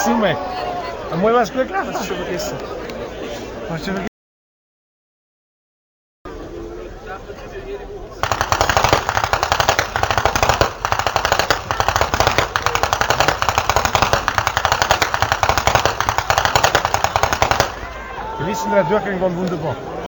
Asume. ¿No muevas cueca? Wat is er vergisten? Wat is er vergisten? Wir wissen, der Durchgang war wunderbar.